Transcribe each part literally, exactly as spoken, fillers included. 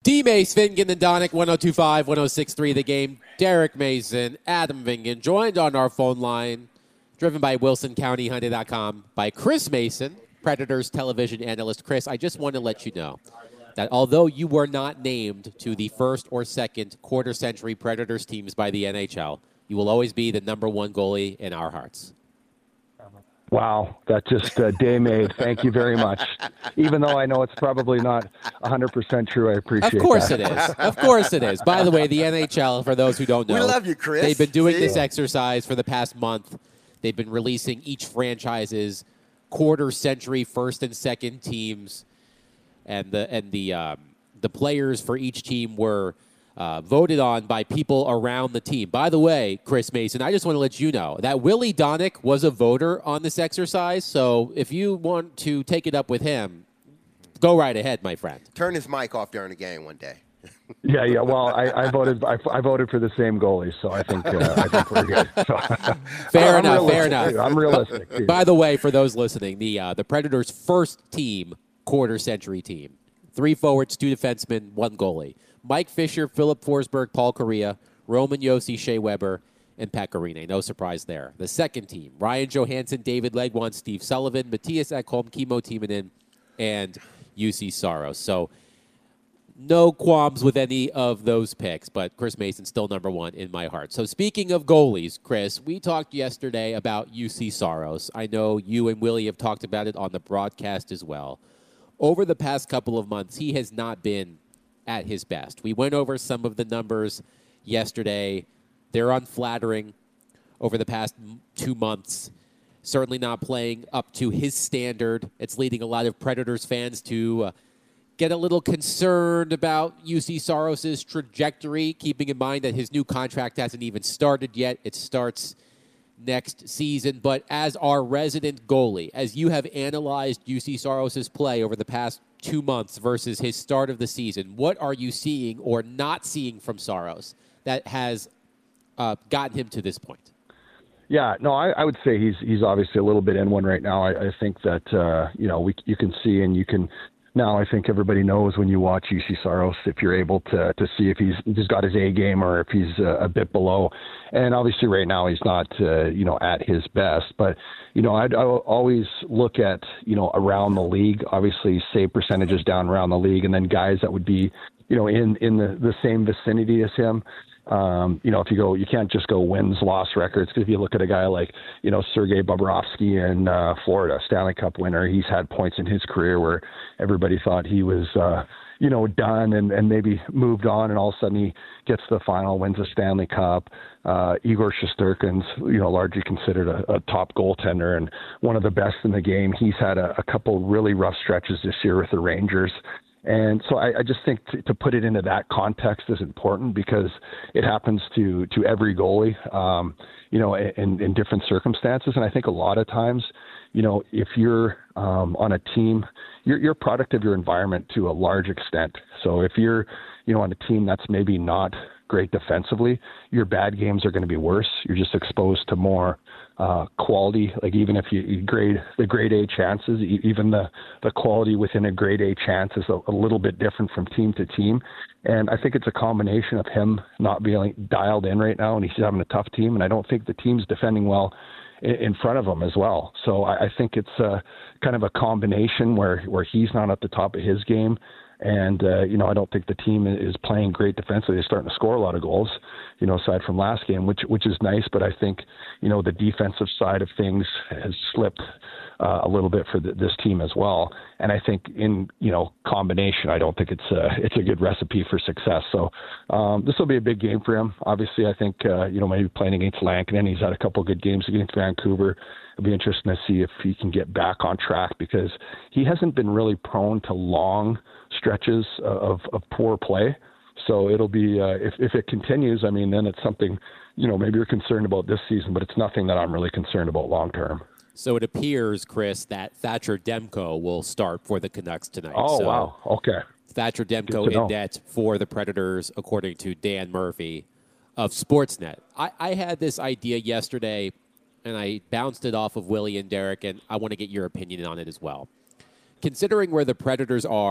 D-Mace, Vingan, and Donick, one oh two point five, one oh six point three The Game. Derek Mason, Adam Vingan, joined on our phone line, driven by Wilson County Hyundai dot com, by Chris Mason, Predators television analyst. Chris, I just want to let you know that although you were not named to the first or second quarter-century Predators teams by the N H L, you will always be the number one goalie in our hearts. Wow, that just uh, day made. Thank you very much. Even though I know it's probably not one hundred percent true, I appreciate it. Of course that. it is. Of course it is. By the way, the N H L, for those who don't know, we love you, Chris. They've been doing See? this exercise for the past month. They've been releasing each franchise's quarter-century first and second teams, and the and the um, the players for each team were Uh, voted on by people around the team. By the way, Chris Mason, I just want to let you know that Willie Donick was a voter on this exercise, so if you want to take it up with him, go right ahead, my friend. Turn his mic off during the game one day. Yeah, yeah. Well, I, I voted. I, I voted for the same goalie, so I think uh, I think we're good. So, fair I'm enough. Fair realistic. enough. I'm realistic. Too. By the way, for those listening, the uh, the Predators' first team quarter century team: three forwards, two defensemen, one goalie. Mike Fisher, Philip Forsberg, Paul Kariya, Roman Josi, Shea Weber, and Pekka Rinne. No surprise there. The second team: Ryan Johansson, David Legwand, Steve Sullivan, Matthias Ekholm, Kimmo Timonen, and U C Saros. So no qualms with any of those picks, but Chris Mason still number one in my heart. So speaking of goalies, Chris, we talked yesterday about U C Saros. I know you and Willie have talked about it on the broadcast as well. Over the past couple of months, he has not been at his best. We went over some of the numbers yesterday. They're unflattering over the past two months. Certainly not playing up to his standard. It's leading a lot of Predators fans to uh, get a little concerned about U C Saros' trajectory, keeping in mind that his new contract hasn't even started yet. It starts next season. But as our resident goalie, as you have analyzed U C Saros' play over the past two months versus his start of the season, what are you seeing or not seeing from Saros that has uh, gotten him to this point? Yeah, no, I, I would say he's he's obviously a little bit in one right now. I, I think that uh, you know we you can see and you can now. I think everybody knows when you watch U C Saros if you're able to to see if he's he's got his A game or if he's uh, a bit below. And obviously right now he's not uh, you know at his best, but you know I'd, I'll always look at you know around the league. Obviously save percentages down around the league, and then guys that would be you know in in the the same vicinity as him. Um, you know, if you go, you can't just go wins, loss records. Because if you look at a guy like, you know, Sergei Bobrovsky in uh, Florida, Stanley Cup winner, he's had points in his career where everybody thought he was, uh, you know, done and, and maybe moved on, and all of a sudden he gets to the final, wins a Stanley Cup. Uh, Igor Shesterkin's, you know, largely considered a, a top goaltender and one of the best in the game. He's had a, a couple really rough stretches this year with the Rangers. And so I, I just think to, to put it into that context is important because it happens to, to every goalie, um, you know, in, in different circumstances. And I think a lot of times, you know, if you're um, on a team, you're, you're a product of your environment to a large extent. So if you're, you know, on a team that's maybe not great defensively, your bad games are going to be worse. You're just exposed to more uh, quality. Like even if you, you grade the grade A chances, even the, the quality within a grade A chance is a, a little bit different from team to team. And I think it's a combination of him not being dialed in right now, and he's having a tough team. And I don't think the team's defending well in, in front of him as well. So I, I think it's a, kind of a combination where, where he's not at the top of his game. And, uh, you know, I don't think the team is playing great defensively. They're starting to score a lot of goals, you know, aside from last game, which which is nice. But I think, you know, the defensive side of things has slipped uh, a little bit for the, this team as well. And I think in, you know, combination, I don't think it's a, it's a good recipe for success. So um, this will be a big game for him. Obviously, I think, uh, you know, maybe playing against Lankinen. He's had a couple of good games against Vancouver. It'll be interesting to see if he can get back on track because he hasn't been really prone to long stretches of, of poor play. So it'll be, uh, if, if it continues, I mean, then it's something, you know, maybe you're concerned about this season, but it's nothing that I'm really concerned about long term. So it appears, Chris, that Thatcher Demko will start for the Canucks tonight. Oh, so wow. Okay. Thatcher Demko in net for the Predators, according to Dan Murphy of Sportsnet. I, I had this idea yesterday, and I bounced it off of Willie and Derek, and I want to get your opinion on it as well. Considering where the Predators are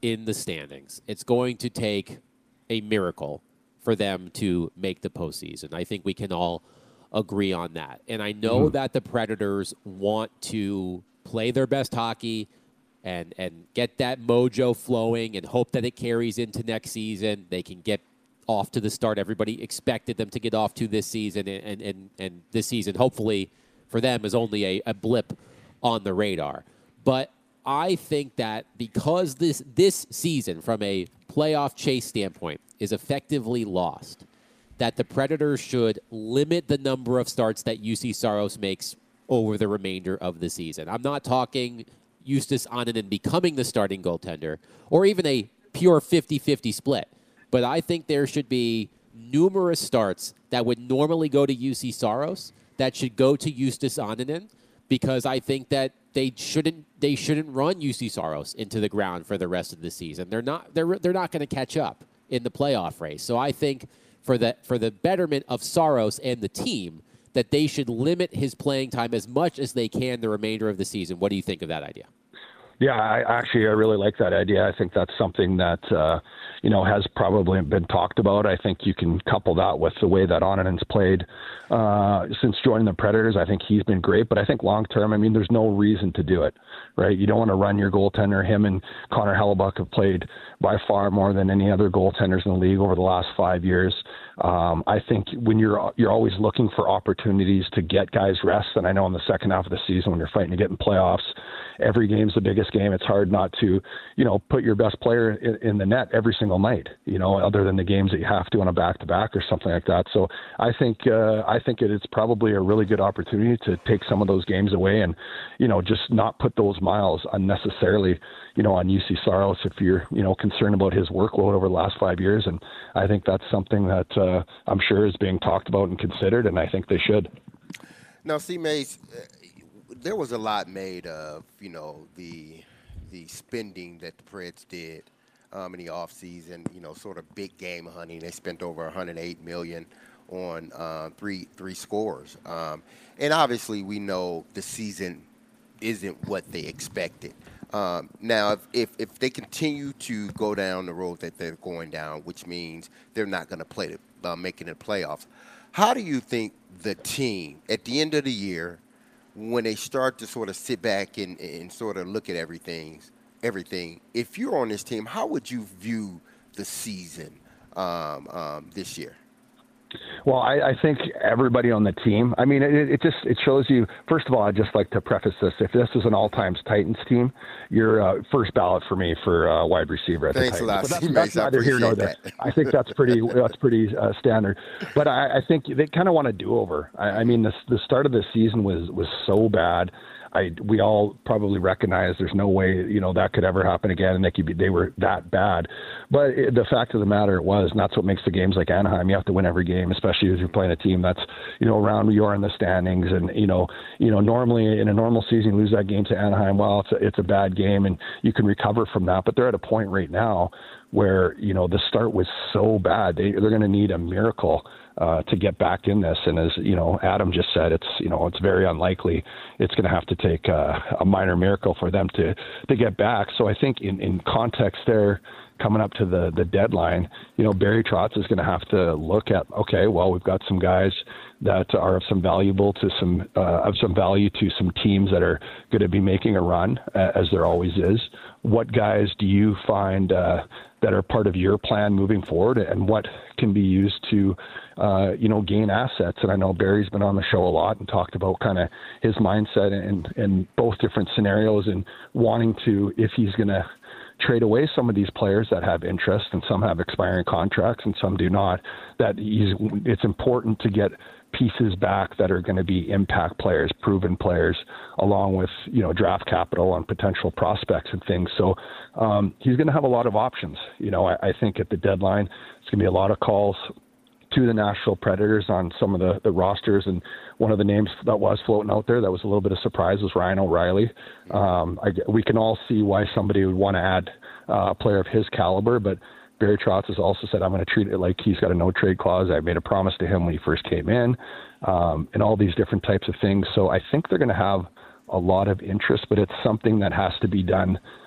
in the standings. It's going to take a miracle for them to make the postseason. I think we can all agree on that. And I know mm-hmm. that the Predators want to play their best hockey and and get that mojo flowing and hope that it carries into next season. They can get off to the start everybody expected them to get off to this season, and and, and this season, hopefully, for them is only a, a blip on the radar. But I think that because this this season, from a playoff chase standpoint, is effectively lost, that the Predators should limit the number of starts that U C Saros makes over the remainder of the season. I'm not talking Justus Annunen becoming the starting goaltender or even a pure fifty-fifty split. But I think there should be numerous starts that would normally go to U C Saros that should go to Justus Annunen, because I think that they shouldn't they shouldn't run U C Saros into the ground for the rest of the season. They're not they're they're not going to catch up in the playoff race. So I think for the for the betterment of Saros and the team, that they should limit his playing time as much as they can the remainder of the season. What do you think of that idea? Yeah, I actually, I really like that idea. I think that's something that, uh, you know, has probably been talked about. I think you can couple that with the way that Annunen's played uh, since joining the Predators. I think he's been great, but I think long term, I mean, there's no reason to do it, right? You don't want to run your goaltender. Him and Connor Hellebuck have played by far more than any other goaltenders in the league over the last five years. Um, I think when you're you're always looking for opportunities to get guys rest, and I know in the second half of the season when you're fighting to get in playoffs, every game's the biggest game. It's hard not to, you know, put your best player in, in the net every single night, you know, other than the games that you have to on a back-to-back or something like that. So I think uh, I think it, it's probably a really good opportunity to take some of those games away and, you know, just not put those miles unnecessarily, you know, on U C Saros if you're, you know, concerned about his workload over the last five years. And I think that's something that uh, I'm sure is being talked about and considered, and I think they should. Now, C. Mace, there was a lot made of, you know, the the spending that the Preds did um, in the offseason, you know, sort of big game hunting. They spent over one hundred eight million dollars on uh, three three scores. Um, and obviously we know the season isn't what they expected. Um, now, if, if, if they continue to go down the road that they're going down, which means they're not going to play the, uh, making the playoffs, how do you think the team, at the end of the year, when they start to sort of sit back and, and sort of look at everything, everything, if you're on this team, how would you view the season um, um, this year? Well, I, I think everybody on the team, I mean, it, it just, it shows you, first of all, I'd just like to preface this. If this is an all-time Titans team, you're uh, first ballot for me for uh, wide receiver at Thanks the Titans. a lot. But that's, that's neither here nor there. I think that's pretty, that's pretty uh, standard. But I, I think they kind of want to do over. I, I mean, the, the start of the season was, was so bad. I, we all probably recognize there's no way, you know, that could ever happen again, and they could be, they were that bad. But it, the fact of the matter it was, and that's what makes the games like Anaheim. You have to win every game, especially if you're playing a team that's, you know, around you're in the standings, and you know, you know, normally in a normal season, you lose that game to Anaheim. Well, it's a, it's a bad game, and you can recover from that. But they're at a point right now where, you know, the start was so bad, they they're going to need a miracle Uh, to get back in this. And as you know, Adam just said, it's, you know, it's very unlikely. It's going to have to take uh, a minor miracle for them to, to get back. So I think in, in context there, coming up to the, the deadline, you know, Barry Trotz is going to have to look at, okay, well, we've got some guys that are of some valuable to some, uh, of some value to some teams that are going to be making a run, uh, as there always is. What guys do you find uh, that are part of your plan moving forward, and what can be used to, uh, you know, gain assets? And I know Barry's been on the show a lot and talked about kind of his mindset in, in both different scenarios, and wanting to, if he's going to trade away some of these players that have interest, and some have expiring contracts and some do not, that he's, it's important to get pieces back that are going to be impact players, proven players, along with, you know, draft capital and potential prospects and things. So um, he's going to have a lot of options. You know, I, I think at the deadline, it's going to be a lot of calls to the Nashville Predators on some of the, the rosters. And one of the names that was floating out there that was a little bit of surprise was Ryan O'Reilly. Um, I, we can all see why somebody would want to add uh, a player of his caliber, but Barry Trotz has also said, I'm going to treat it like he's got a no-trade clause. I made a promise to him when he first came in, um, and all these different types of things. So I think they're going to have a lot of interest, but it's something that has to be done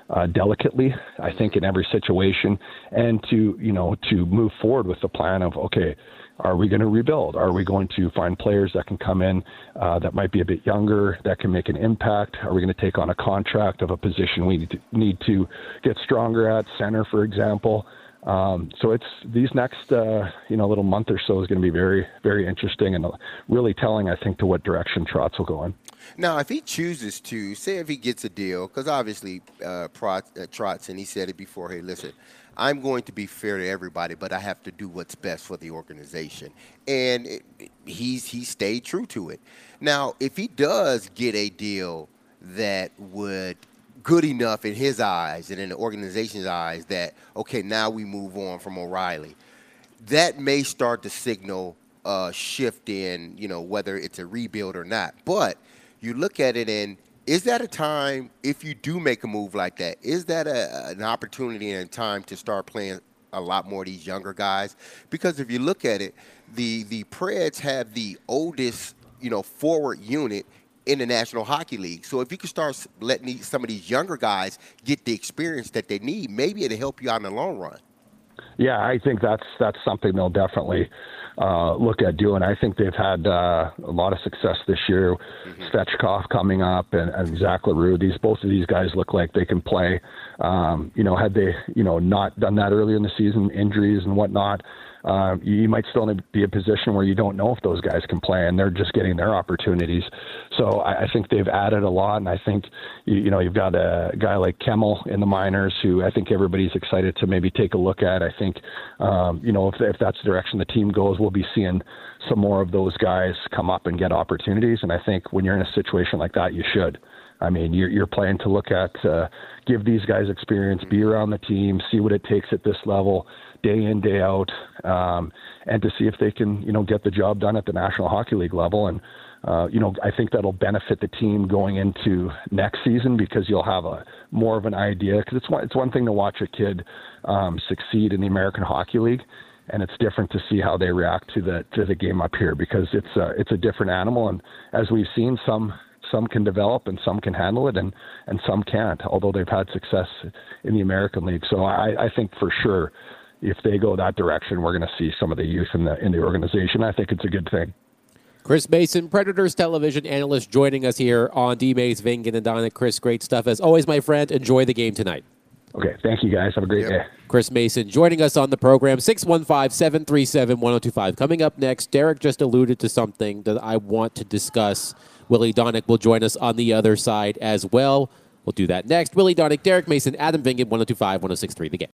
uh, delicately, I think, in every situation, and to, you know, to move forward with the plan of, okay, are we going to rebuild? Are we going to find players that can come in uh, that might be a bit younger, that can make an impact? Are we going to take on a contract of a position we need to, need to get stronger at, center, for example? Um, so it's these next, uh, you know, little month or so is going to be very, very interesting and really telling, I think, to what direction Trotz will go in. Now, if he chooses to, say if he gets a deal, because obviously uh, Trotz, uh, Trotz, and he said it before, hey, listen, I'm going to be fair to everybody, but I have to do what's best for the organization. And it, it, he's he stayed true to it. Now, if he does get a deal that would good enough in his eyes and in the organization's eyes that, okay, now we move on from O'Reilly, that may start to signal a shift in, you know, whether it's a rebuild or not. But you look at it and is that a time, if you do make a move like that, is that a, an opportunity and a time to start playing a lot more of these younger guys? Because if you look at it, the, the Preds have the oldest, you know, forward unit in the National Hockey League. So if you can start letting these, some of these younger guys get the experience that they need, maybe it'll help you out in the long run. Yeah, I think that's that's something they'll definitely uh, look at doing. I think they've had uh, a lot of success this year. Mm-hmm. Svechkov coming up and, and Zach LaRue. These both of these guys look like they can play. Um, you know, had they you know not done that earlier in the season, injuries and whatnot, uh, you might still be in a position where you don't know if those guys can play, and they're just getting their opportunities. So I, I think they've added a lot, and I think you, you know you've got a guy like Kemmel in the minors who I think everybody's excited to maybe take a look at. I think um, you know if, if that's the direction the team goes, we'll be seeing some more of those guys come up and get opportunities. And I think when you're in a situation like that, you should. I mean, you're, you're playing to look at, uh, give these guys experience, be around the team, see what it takes at this level, day in, day out, um, and to see if they can, you know, get the job done at the National Hockey League level. And, uh, you know, I think that'll benefit the team going into next season because you'll have a more of an idea. Because it's one, it's one thing to watch a kid um, succeed in the American Hockey League, and it's different to see how they react to the to the game up here because it's a, it's a different animal. And as we've seen, some some can develop and some can handle it, and, and some can't, although they've had success in the American League. So I, I think for sure, if they go that direction, we're going to see some of the youth in the in the organization. I think it's a good thing. Chris Mason, Predators television analyst, joining us here on D-Mays, Vingan, and Donick. Chris, great stuff. As always, my friend, enjoy the game tonight. Okay, thank you, guys. Have a great yep. day. Chris Mason joining us on the program, six one five, seven three seven, one oh two five. Coming up next, Derek just alluded to something that I want to discuss. Willie Donick will join us on the other side as well. We'll do that next. Willie Donick, Derek Mason, Adam Vingan, one oh two five, one oh six three, The Game.